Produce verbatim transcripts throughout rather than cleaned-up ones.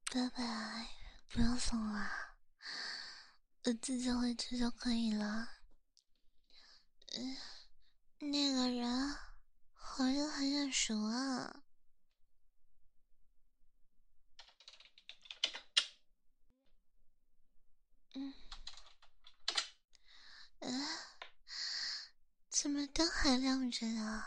拜拜，不用送了，我自己回去就可以了。嗯，那个人好像很眼熟啊。嗯，嗯，怎么灯还亮着呀？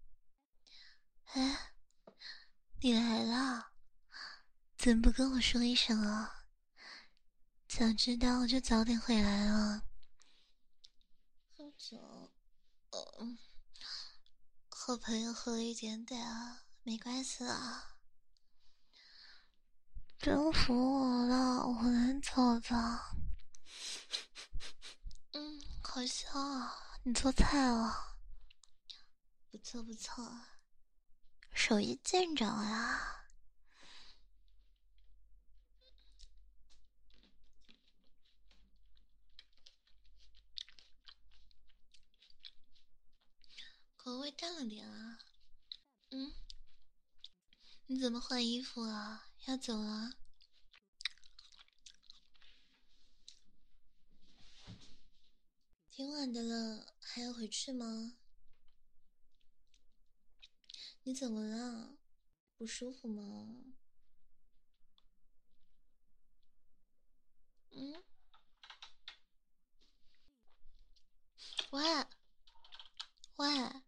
哎，你来了，怎么不跟我说一声啊？早知道我就早点回来了。喝酒，呃，和朋友喝一点点啊，没关系啦。征服我了，我能走的。嗯，好香啊！你做菜了？不错不错，手艺见长呀。口味淡了点啊。嗯，你怎么换衣服啊？要走了？挺晚的了，还要回去吗？你怎么了？不舒服吗？嗯，喂喂，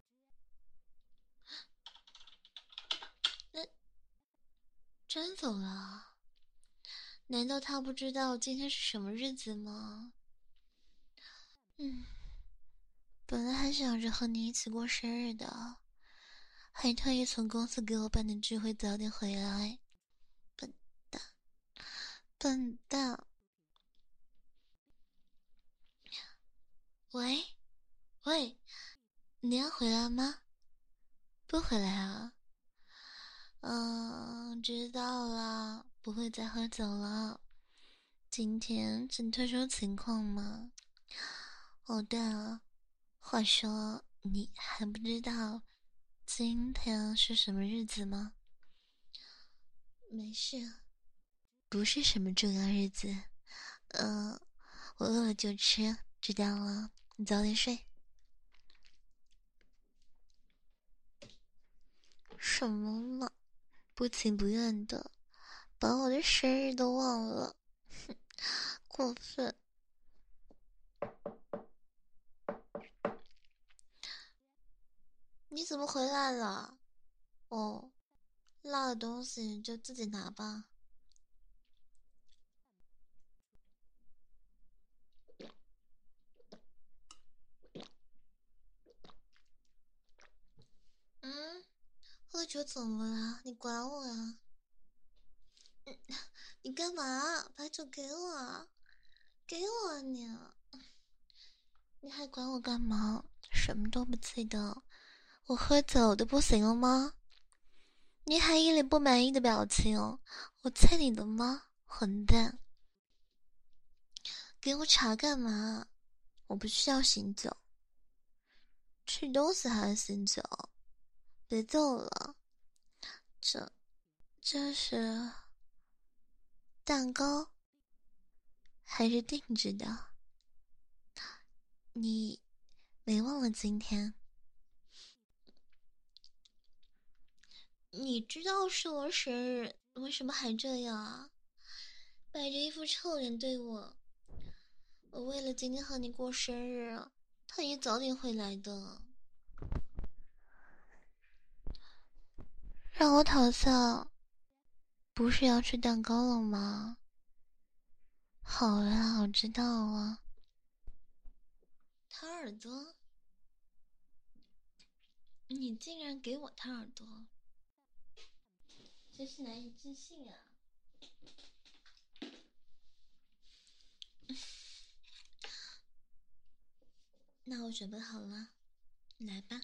那真走了？难道他不知道今天是什么日子吗？嗯，本来还想着和你一起过生日的，还特意从公司给我办的聚会早点回来。笨蛋，笨蛋！喂喂，你要回来吗？不回来啊？嗯，知道了，不会再喝酒了。今天是特殊情况吗？哦，对了，话说你还不知道今天是什么日子吗？没事，不是什么重要日子。嗯，我饿了就吃，知道了。你早点睡。什么嘛，不情不愿的，把我的生日都忘了，哼，过分。你怎么回来了？哦，落的东西就自己拿吧。嗯，喝酒怎么了？你管我呀？嗯，你干嘛？把酒给我，给我你！你还管我干嘛？什么都不记得，我喝酒的不行了吗？你还一脸不满意的表情，我欠你的吗？混蛋！给我茶干嘛？我不需要醒酒。吃东西还是醒酒？别揍了，这这是蛋糕还是定制的？你没忘了今天？你知道是我生日，为什么还这样啊？摆着一副臭脸对我。我为了今天和你过生日，特意早点回来的。让我讨笑，不是要吃蛋糕了吗？好啦，我知道了。掏耳朵？你竟然给我掏耳朵，真是难以置信啊！那我准备好了，来吧。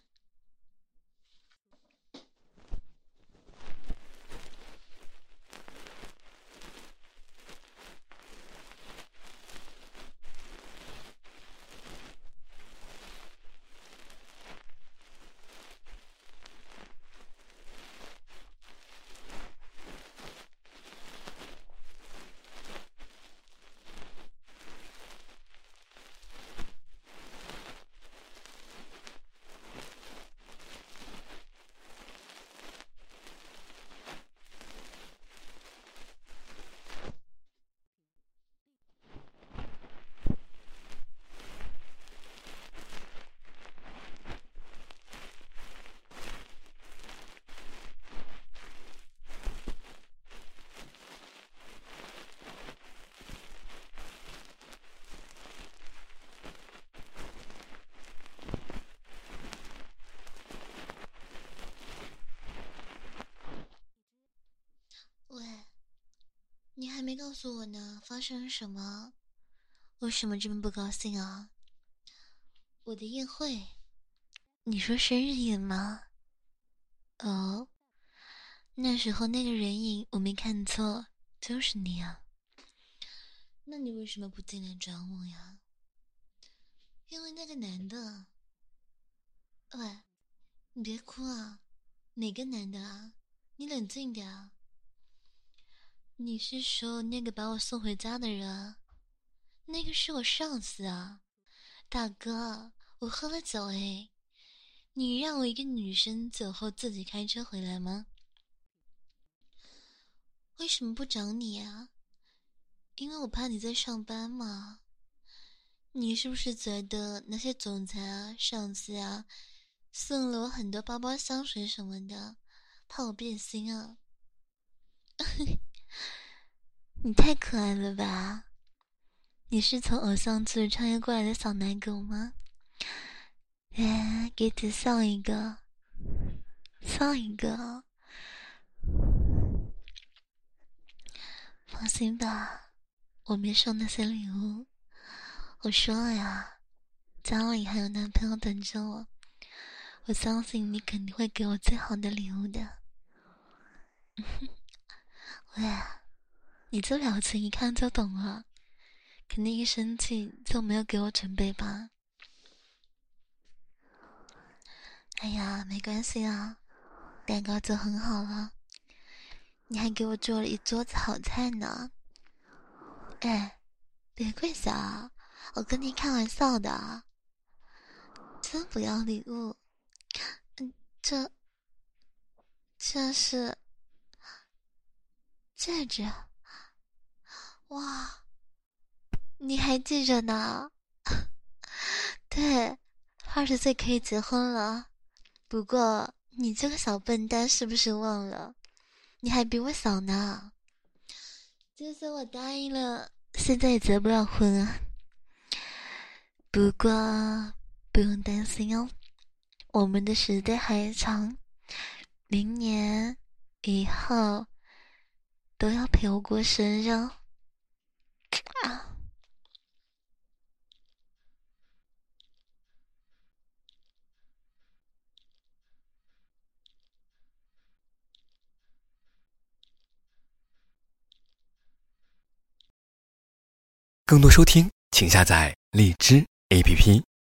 还没告诉我呢，发生了什么？为什么这么不高兴啊？我的宴会，你说生日宴吗？哦，那时候那个人影我没看错，就是你啊。那你为什么不进来找我呀？因为那个男的。喂，你别哭啊，哪个男的啊？你冷静点啊。你是说那个把我送回家的人？那个是我上司啊。大哥，我喝了酒诶，你让我一个女生酒后自己开车回来吗？为什么不找你啊？因为我怕你在上班嘛。你是不是觉得那些总裁啊、上司啊送了我很多包包、香水什么的，怕我变心啊？你太可爱了吧！你是从偶像剧穿越过来的小奶狗吗？哎，给姐笑一个，笑一个。放心吧，我没收那些礼物。我说了呀，家里还有男朋友等着我，我相信你肯定会给我最好的礼物的。喂，你这表情一看就懂了，肯定一生气就没有给我准备吧？哎呀，没关系啊，蛋糕做很好了，你还给我做了一桌子好菜呢。哎，别跪下啊，我跟你开玩笑的啊。真不要礼物。嗯，这这是戒指。哇，你还记着呢？对，二十岁可以结婚了。不过你这个小笨蛋是不是忘了？你还比我小呢。就算我答应了，现在也结不了婚啊。不过不用担心哦，我们的时间还长，明年以后都要陪我过生日哦。啊， 更多收听，请下载荔枝 A P P。